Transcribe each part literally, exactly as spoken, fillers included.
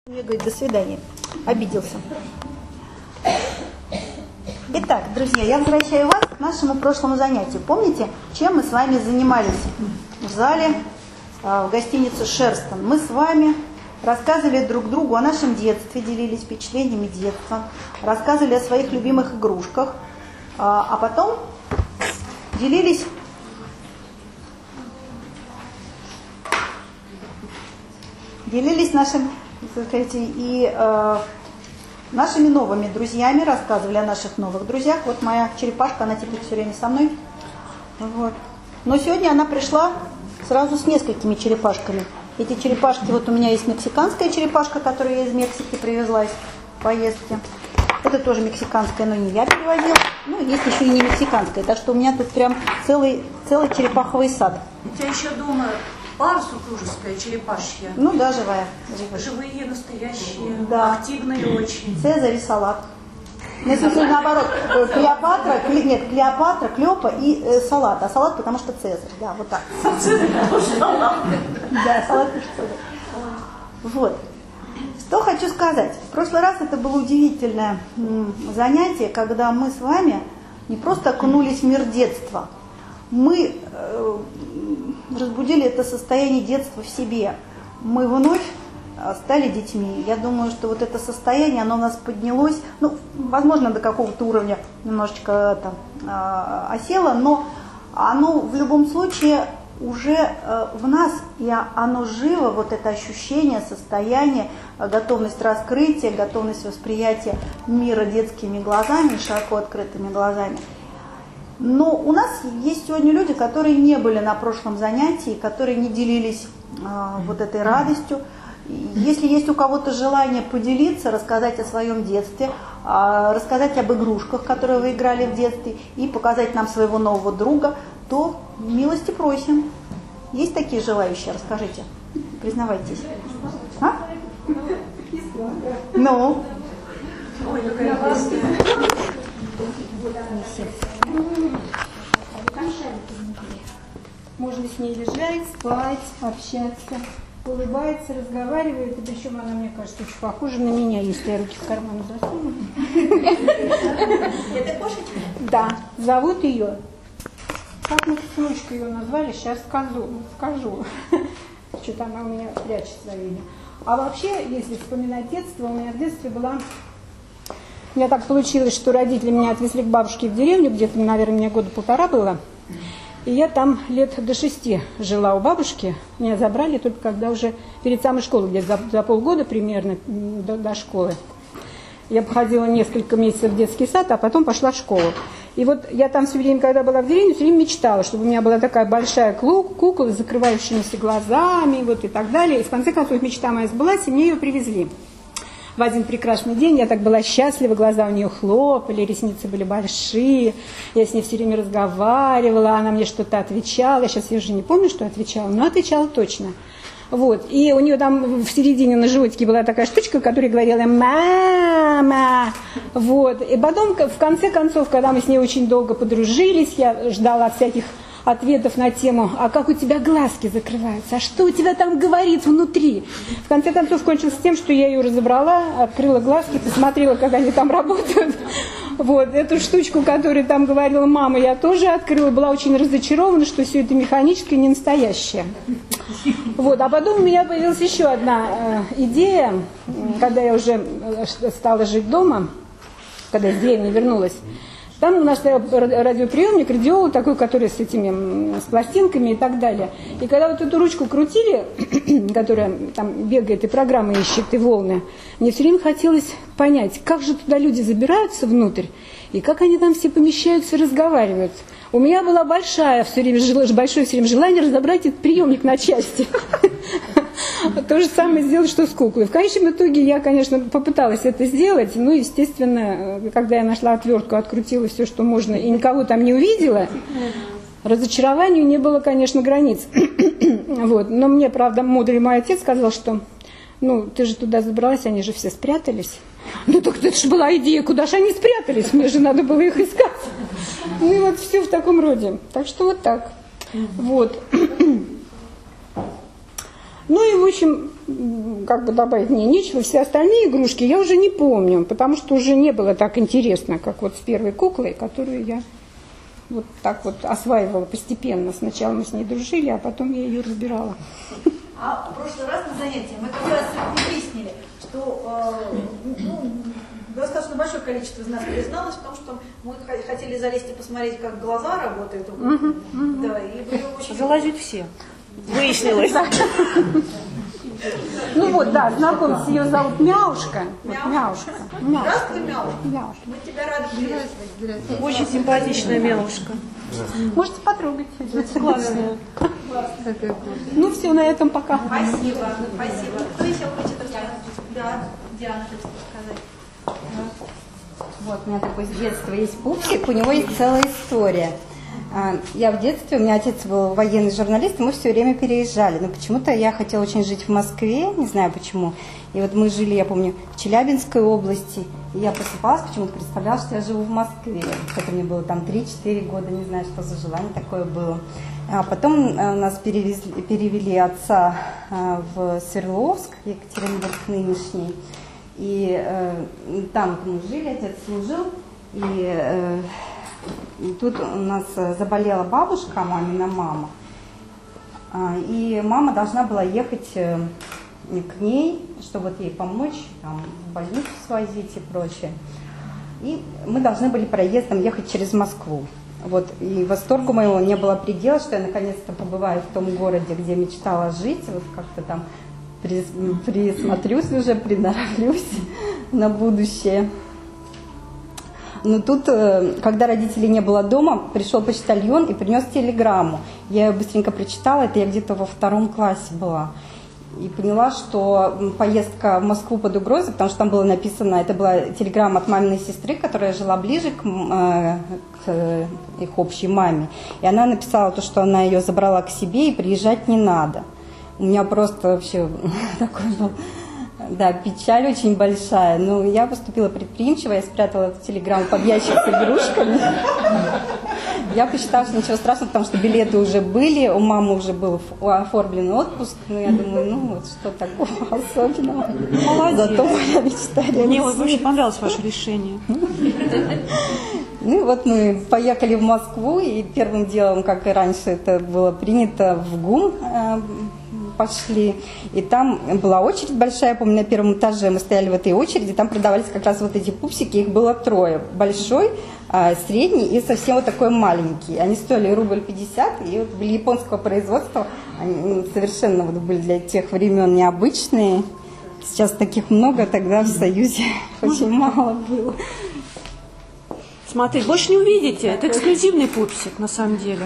Мне говорит, до свидания. Обиделся. Итак, друзья, я возвращаю вас к нашему прошлому занятию. Помните, чем мы с вами занимались в зале, в гостинице «Шерстон»? Мы с вами рассказывали друг другу о нашем детстве, делились впечатлениями детства, рассказывали о своих любимых игрушках, а потом делились делились нашим, скажите, и э, нашими новыми друзьями, рассказывали о наших новых друзьях. Вот моя черепашка, она теперь все время со мной. Вот. Но сегодня она пришла сразу с несколькими черепашками. Эти черепашки, вот у меня есть мексиканская черепашка, которую я из Мексики привезла из поездки. Это тоже мексиканская, но не я перевозила. Ну, есть еще и не мексиканская, так что у меня тут прям целый, целый черепаховый сад. У тебя еще дома пара супружеская, черепашья. Ну да, живая. Живые, живые настоящие, да. Активные очень. Цезарь и Салат. Ну, если наоборот, Клеопатра, нет, Клеопатра, Клёпа и э, Салат. А Салат, потому что Цезарь. Да, вот так. Цезарь, потому что Салат. Да, Салат и Цезарь. Вот. Что хочу сказать. В прошлый раз это было удивительное м, занятие, когда мы с вами не просто окунулись в мир детства, мы э, разбудили это состояние детства в себе. Мы вновь стали детьми. Я думаю, что вот это состояние, оно у нас поднялось, ну, возможно, до какого-то уровня немножечко там, э, осело, но оно в любом случае уже э, в нас, и оно живо, вот это ощущение, состояние, готовность раскрытия, готовность восприятия мира детскими глазами, широко открытыми глазами. Но у нас есть сегодня люди, которые не были на прошлом занятии, которые не делились э, вот этой радостью. Если есть у кого-то желание поделиться, рассказать о своем детстве, э, рассказать об игрушках, которые вы играли в детстве, и показать нам своего нового друга, то милости просим. Есть такие желающие? Расскажите, признавайтесь. А? Ну? Ой, какая классная. Можно с ней лежать, спать, общаться. Улыбается, разговаривает. И причем она, мне кажется, очень похожа на меня, если я руки в карман засуну. Это кошечка? Да. Зовут ее. Как мы с внучкой ее назвали, сейчас скажу. скажу. Что-то она у меня прячет свое имя. А вообще, если вспоминать детство, у меня в детстве была... У меня так получилось, что родители меня отвезли к бабушке в деревню, где-то, наверное, мне года полтора было. И я там лет до шести жила у бабушки. Меня забрали только когда уже перед самой школой, где-то за, за полгода примерно до, до школы. Я походила несколько месяцев в детский сад, а потом пошла в школу. И вот я там все время, когда была в деревне, все время мечтала, чтобы у меня была такая большая кукла с закрывающимися глазами, вот и так далее. И в конце концов мечта моя сбылась, и мне ее привезли. В один прекрасный день я так была счастлива, глаза у нее хлопали, ресницы были большие, я с ней все время разговаривала, она мне что-то отвечала, я сейчас я уже не помню, что отвечала, но отвечала точно. Вот. И у нее там в середине на животике была такая штучка, которая говорила «мама». Вот. И потом, в конце концов, когда мы с ней очень долго подружились, я ждала всяких ответов на тему, а как у тебя глазки закрываются, а что у тебя там говорит внутри. В конце концов, кончилось тем, что я ее разобрала, открыла глазки, посмотрела, как они там работают. Вот, эту штучку, которую там говорила мама, я тоже открыла, была очень разочарована, что все это механическое, не настоящее. Вот, а потом у меня появилась еще одна э, идея, когда я уже стала жить дома, когда из деревни вернулась. Там у нас стоял радиоприемник, радиол такой, который с этими, с пластинками и так далее. И когда вот эту ручку крутили, которая там бегает и программы ищет, и волны, мне все время хотелось понять, как же туда люди забираются внутрь, и как они там все помещаются и разговаривают. У меня была большая, все время, большое все время желание разобрать этот приемник на части. То же самое сделать, что с куклой. В конечном итоге я, конечно, попыталась это сделать, но, естественно, когда я нашла отвертку, открутила все, что можно, и никого там не увидела, разочарованию не было, конечно, границ. Вот. Но мне, правда, мудрый мой отец сказал, что ну, ты же туда забралась, они же все спрятались. Ну, так это же была идея, куда же они спрятались, мне же надо было их искать. Ну, и вот все в таком роде. Так что вот так. Вот. Ну и, в общем, как бы добавить мне нечего. Все остальные игрушки я уже не помню, потому что уже не было так интересно, как вот с первой куклой, которую я вот так вот осваивала постепенно. Сначала мы с ней дружили, а потом я ее разбирала. А в прошлый раз на занятии мы как раз выяснили, что э, ну, достаточно большое количество из нас призналось в том, что мы хотели залезть и посмотреть, как глаза работают. Uh-huh, uh-huh. Да, и были очень... Залазить все. Выяснилось. Ну вот, да, знакомьтесь, ее зовут Мяушка. Вот, Мяушка. Здравствуй, Мяушка. Мяушка. Мы тебя рады приветствовать. Очень симпатичная Мелушка. Можете потрогать. Классная. Ну все, на этом пока. Спасибо, спасибо. Кто еще хочет рассказать? Да, Диана хочет рассказать. Вот, у меня такой с детства есть пупсик, у него есть целая история. Я в детстве, у меня отец был военный журналист, и мы все время переезжали. Но почему-то я хотела очень жить в Москве, не знаю почему. И вот мы жили, я помню, в Челябинской области. И я просыпалась, почему-то представляла, что я живу в Москве. Хотя мне было там три-четыре года, не знаю, что за желание такое было. А потом у нас перевезли, перевели отца в Свердловск, Екатеринбург нынешний. И э, там мы жили, отец служил. И... Э, И тут у нас заболела бабушка, мамина мама, и мама должна была ехать к ней, чтобы вот ей помочь, там, в больницу свозить и прочее. И мы должны были проездом ехать через Москву. Вот, и восторгу моего не было предела, что я наконец-то побываю в том городе, где мечтала жить, вот как-то там присмотрюсь уже, приноровлюсь на будущее. Но тут, когда родителей не было дома, пришел почтальон и принес телеграмму. Я ее быстренько прочитала, это я где-то во втором классе была. И поняла, что поездка в Москву под угрозой, потому что там было написано, это была телеграмма от маминой сестры, которая жила ближе к, к их общей маме. И она написала то, что она ее забрала к себе и приезжать не надо. У меня просто вообще такой был... Да, печаль очень большая. Но я поступила предприимчиво, я спрятала эту телеграмму под ящик с игрушками. Я посчитала, что ничего страшного, потому что билеты уже были, у мамы уже был оформлен отпуск. Ну, я думаю, ну вот что такого особенного. Молодец. Зато моя мечта реализовалась. Мне очень понравилось ваше решение. Ну и вот мы поехали в Москву, и первым делом, как и раньше это было принято, в ГУМ пошли, и там была очередь большая, я помню, на первом этаже мы стояли в этой очереди, там продавались как раз вот эти пупсики, их было трое, большой, средний и совсем вот такой маленький. Они стоили рубль пятьдесят, и вот были японского производства, они совершенно вот были для тех времен необычные. Сейчас таких много, тогда в Союзе очень мало было. Смотри, больше не увидите, это эксклюзивный пупсик на самом деле.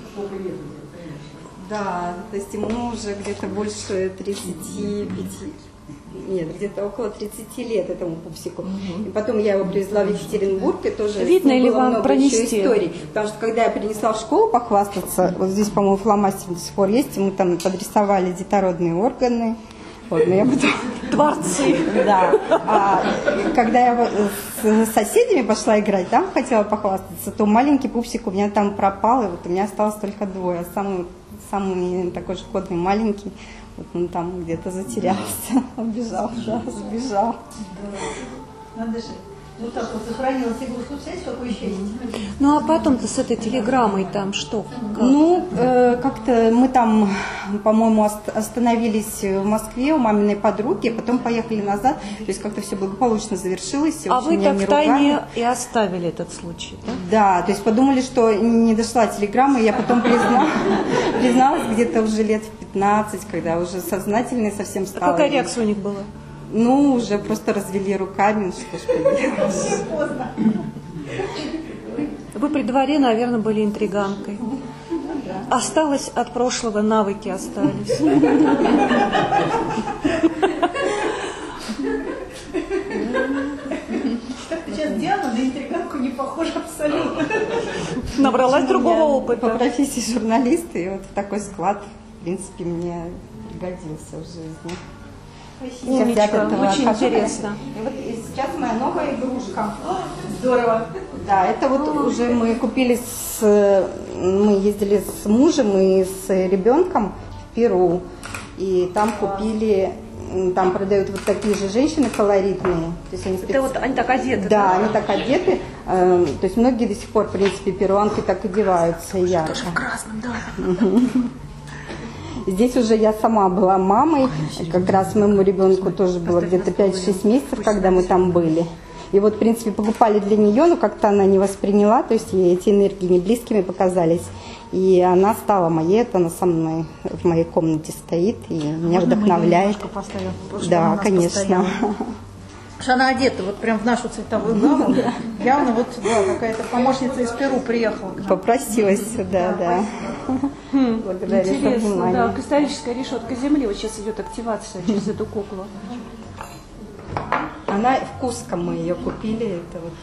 Да, то есть ему уже где-то больше тридцати пяти, нет, где-то около тридцати лет этому пупсику. Угу. И потом я его привезла в Екатеринбург, и тоже видно или было вам много пронести? Историй. Потому что когда я принесла в школу похвастаться, вот здесь, по-моему, фломастер до сих пор есть, и мы там подрисовали детородные органы. Вот, но я потом... Дворцы. Да. А когда я с соседями пошла играть, там хотела похвастаться, то маленький пупсик у меня там пропал, и вот у меня осталось только двое. А самый, самый такой шкодный маленький, вот он там где-то затерялся, убежал, да, сбежал. Надо же. Вот так вот сохранилась игрушка. Представляете, какой еще есть? Ну, а потом-то с этой телеграммой там что? Как? Ну, э, как-то мы там, по-моему, остановились в Москве у маминой подруги, потом поехали назад. То есть как-то все благополучно завершилось. А вы так втайне и оставили этот случай, да? Да, то есть подумали, что не дошла телеграмма, и я потом призналась, призналась где-то уже лет в пятнадцать, когда уже сознательной совсем стала. А какая реакция у них была? Ну, уже просто развели руками, что ж поделать. Вы при дворе, наверное, были интриганкой. Осталось от прошлого, навыки остались. Сейчас Диана на интриганку не похожа абсолютно. Набралась другого Я опыта. по профессии журналиста, и вот такой склад, в принципе, мне пригодился в жизни. Умничка, очень интересно. И вот и сейчас моя новая игрушка. Здорово. Да, это вот О, уже мы купили с... Мы ездили с мужем и с ребенком в Перу. И там купили там продают вот такие же женщины колоритные. То есть они, специ... Это вот они так одеты? Да, да? они так одеты. Э, то есть многие до сих пор, в принципе, перуанки так одеваются ярко. Тоже в красном, да. Здесь уже я сама была мамой, как раз моему ребенку тоже было где-то пять-шесть месяцев, когда мы там были. И вот, в принципе, покупали для нее, но как-то она не восприняла, то есть ей эти энергии не близкими показались. И она стала моей, это она со мной в моей комнате стоит и меня Можно вдохновляет. мы поставим, Да, конечно. Что она одета вот прям в нашу цветовую гамму. Явно вот да, какая-то помощница из Перу приехала. Попросилась сюда, да. Благодарю за Интересно, внимание. да, кристаллическая решетка Земли. Вот сейчас идет активация через эту куклу. Она в Куско, мы ее купили, это вот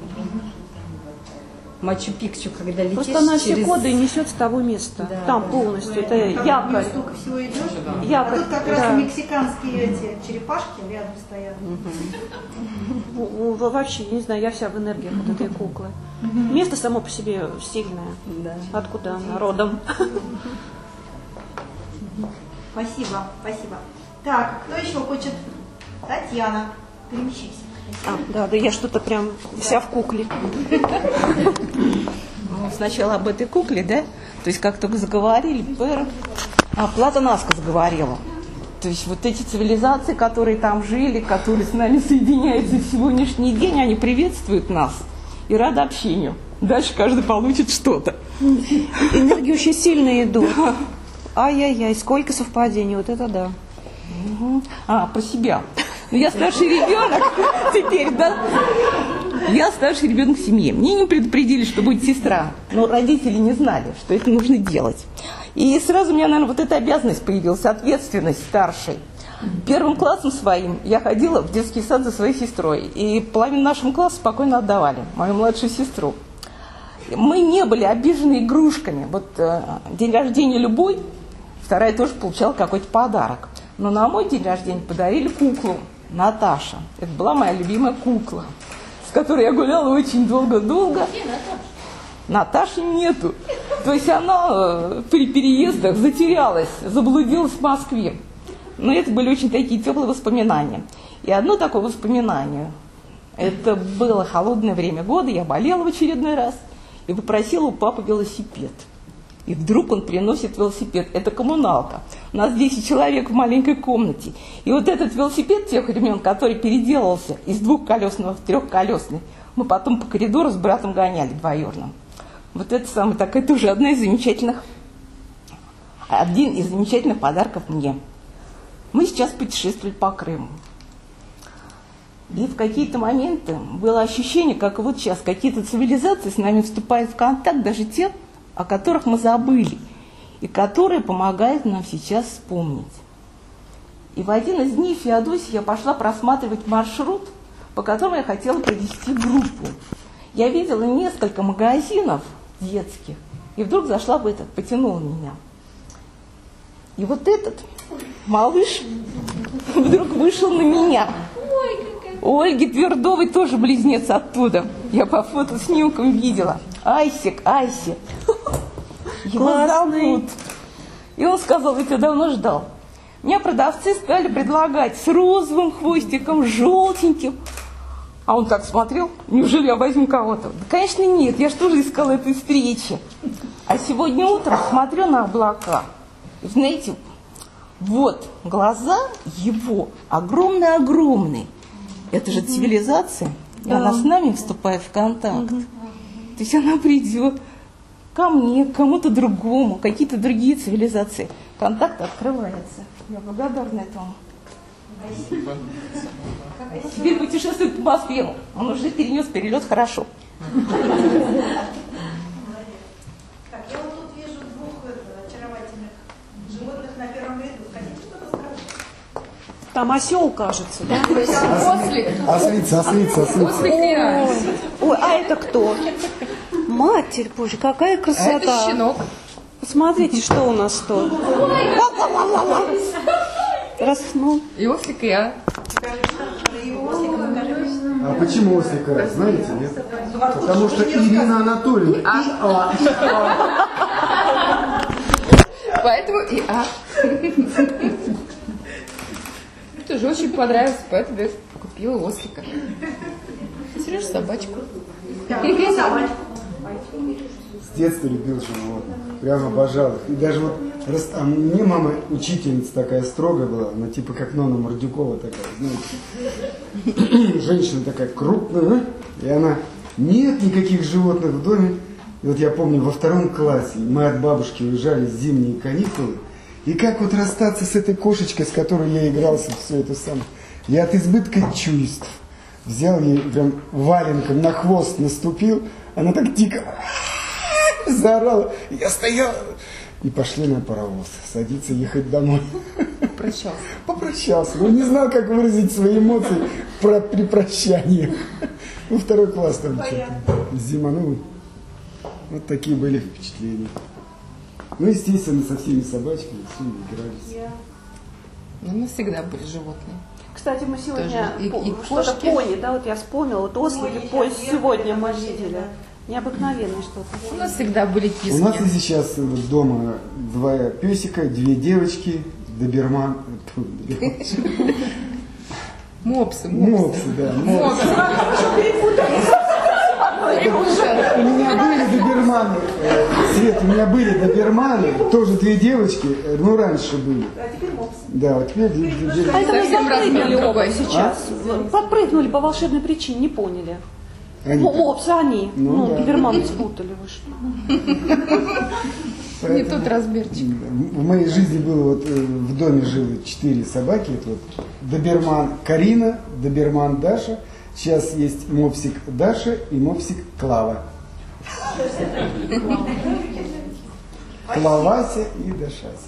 Мачу-Пикчу, когда летишь Просто она все через... коды несет с того места. Да, Там да. полностью. Это якорь. Столько всего идешь. Якорь, А тут как раз да. мексиканские эти черепашки рядом стоят. Ну, вообще, я не знаю, я вся в энергиях вот этой куклы. Место само по себе сильное. Да. Откуда она родом? Спасибо, спасибо. Так, кто еще хочет? Татьяна, перемещайся. А, да, да, я что-то прям вся в кукле. Ну, сначала об этой кукле, да? То есть как только заговорили, Пэр, а Платонаска заговорила. То есть вот эти цивилизации, которые там жили, которые с нами соединяются в сегодняшний день, они приветствуют нас и рады общению. Дальше каждый получит что-то. Энергии очень сильные идут. Ай-яй-яй, сколько совпадений, вот это да. Угу. А, про себя. Ну, я старший ребенок теперь, да? Я старший ребенок в семье. Мне не предупредили, что будет сестра. Но родители не знали, что это нужно делать. И сразу у меня, наверное, вот эта обязанность появилась, ответственность старшей. Первым классом своим я ходила в детский сад за своей сестрой. И половину нашего класса спокойно отдавали, мою младшую сестру. Мы не были обижены игрушками. Вот э, день рождения любой, вторая тоже получала какой-то подарок. Но на мой день рождения подарили куклу Наташа. Это была моя любимая кукла, с которой я гуляла очень долго-долго. Наташи нету. То есть она э, при переездах затерялась, заблудилась в Москве. Но это были очень такие теплые воспоминания. И одно такое воспоминание. Это было холодное время года, я болела в очередной раз и попросила у папы велосипед. И вдруг он приносит велосипед. Это коммуналка. У нас десять человек в маленькой комнате. И вот этот велосипед тех времен, который переделался из двухколесного в трехколесный, мы потом по коридору с братом гоняли двоюродным. Вот это самое, так, это уже одна из замечательных, один из замечательных подарков мне. Мы сейчас путешествовали по Крыму. И в какие-то моменты было ощущение, как вот сейчас какие-то цивилизации с нами вступают в контакт, даже те, о которых мы забыли, и которые помогают нам сейчас вспомнить. И в один из дней в Феодосии я пошла просматривать маршрут, по которому я хотела провести группу. Я видела несколько магазинов детских, и вдруг зашла в этот, потянула меня. И вот этот малыш вдруг вышел на меня. У Ольги Твердовой тоже близнец оттуда. Я по фотоснимкам видела. Айсик, Айсик. Его зовут. И он сказал, я тебя давно ждал. Меня продавцы стали предлагать с розовым хвостиком, желтеньким. А он так смотрел, неужели я возьму кого-то? Да, конечно, нет, я же тоже искала этой встречи. А сегодня утром смотрю на облака. И, знаете, вот глаза его огромные-огромные. Это же цивилизация, и Да. она с нами вступает в контакт. То есть она придет ко мне, к кому-то другому, какие-то другие цивилизации. Контакт открывается. Я благодарна этому. Спасибо. Теперь путешествует по Москве. Он уже перенес перелет хорошо. Так, я вот тут вижу двух это, очаровательных животных на первом ряду. Хотите что-то сказать? Там осел, кажется, да? Ослица, ослица, ослица. Ой, ой, а это кто? Матерь Божья, какая красота. Это щенок. Посмотрите, что у нас тут. Раз, ну, И ослик, и я. А почему ослика? Знаете, нет? Потому что Ирина Анатольевна. И А. Поэтому и а. тоже очень понравился, поэтому я купила ослика. Сережа собачку. С детства любил животных, прямо обожал их. И даже вот, рас... а мне мама учительница такая строгая была, она типа как Нона Мордюкова такая, знаете. Женщина такая крупная, и она, нет никаких животных в доме. И вот я помню, во втором классе мы от бабушки уезжали в зимние каникулы, и как вот расстаться с этой кошечкой, с которой я игрался все это самое. Я от избытка чувств взял ей прям валенком на хвост наступил, она так дико заорала, я стоял, и пошли на паровоз, садиться, ехать домой. Попрощался. Попрощался, но не знал, как выразить свои эмоции про, при прощании. Ну, второй класс там что-то, зиманул. Вот такие были впечатления. Ну, естественно, со всеми собачками, с ними игрались. Ну, мы всегда были животные. Кстати, мы сегодня И- и что-то кошки. пони, да, вот я вспомнила, вот ослики пони сегодня мы видели. Необыкновенное что-то. У нас всегда были киски. У нас и сейчас вот дома два песика, две девочки, доберман. тьфу, доберман. Мопсы, мопсы. Мопсы, да, мопсы. У меня были доберманы, э, Свет, у меня были доберманы, тоже две девочки, э, ну раньше были. А теперь мопсы. Да, вот теперь две- две девочки. А это мы Совсем запрыгнули размер оба другой. сейчас. Подпрыгнули по волшебной причине, не поняли. Они- Мо- Мопсы они. Ну, Ну, да. доберманы спутали, вы что. Не тот размерчик. В моей жизни было вот э, в доме жило четыре собаки. Это вот доберман Карина, доберман Даша. Сейчас есть мопсик Даша и мопсик Клава. Клавася и Дашася.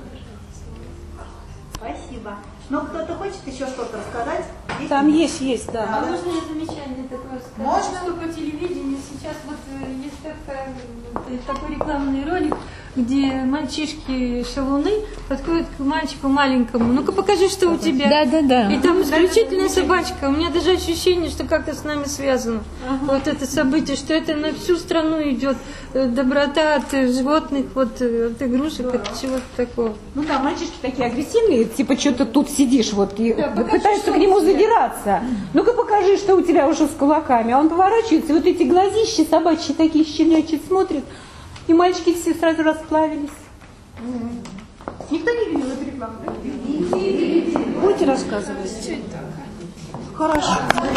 Спасибо. Ну, кто-то хочет еще что-то рассказать? Там есть, есть, да. А можно я замечание такое сказать? Можно. Что по телевидению сейчас вот э, есть такая, э, такой рекламный ролик, где мальчишки-шалуны подходят к мальчику маленькому. Ну-ка покажи, что у тебя. Да, да, да. И там исключительная собачка. У меня даже ощущение, что как-то с нами связано. Вот это событие, что это на всю страну идет. Э, Доброта от э, животных, вот э, от игрушек, от чего-то такого. Ну да, мальчишки такие агрессивные, типа что-то тут сидишь, вот, и Да, покажи, пытаются что к нему у тебя. задираться. Ну-ка покажи, что у тебя уже с кулаками. А он поворачивается, и вот эти глазищи собачьи такие щенячьи смотрят, и мальчики все сразу расплавились. Никто не видел эту рекламу? Будете рассказывать? Хорошо.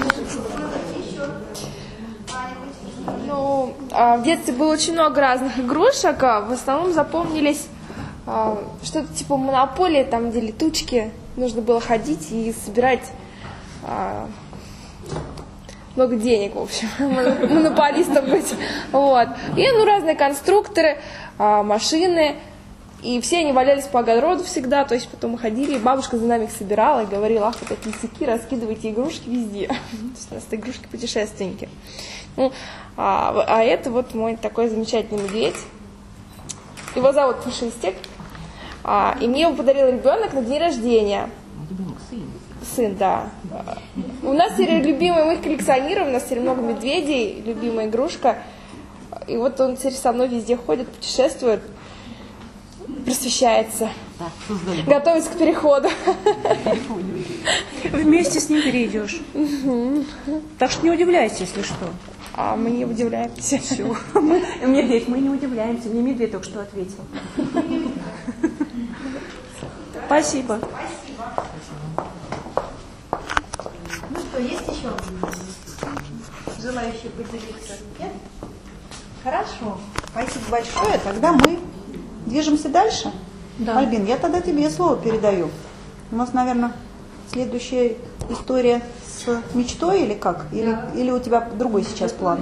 Ну, а, в детстве было очень много разных игрушек, а в основном запомнились а, что-то типа монополии, там где летучки, нужно было ходить и собирать а, много денег, в общем, монополистом быть. Вот. И ну, разные конструкторы, а, машины, и все они валялись по огороду всегда, то есть потом мы ходили, и бабушка за нами их собирала и говорила, ах, вы такие сяки, раскидывайте игрушки везде. То есть у нас игрушки-путешественники. Ну, а, а это вот мой такой замечательный медведь. Его зовут Пушистик. А, и мне его подарил ребенок на день рождения. Сын, да. У нас теперь любимые, мы их коллекционируем, у нас теперь много медведей, любимая игрушка. И вот он теперь со мной везде ходит, путешествует, просвещается, готовится к переходу. Вместе с ним перейдешь. Так что не удивляйся, если что. А мы не удивляемся. Все. Мы, медведь, мы не удивляемся. Мне медведь только что ответил. Спасибо. Ну что, есть еще желающие поделиться? Нет? Хорошо. Спасибо большое. Тогда мы движемся дальше. Да. Альбин, я тогда тебе слово передаю. У нас, наверное, следующая история с мечтой или как? Или, или у тебя другой сейчас план?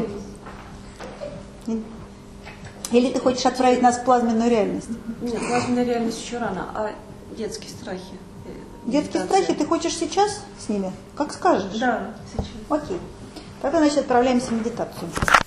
Или ты хочешь отправить нас в плазменную реальность? Нет, плазменная реальность еще рано, а детские страхи. Детские страхи ты хочешь сейчас с ними? Как скажешь. Да, сейчас. Окей. Тогда, значит, отправляемся в медитацию.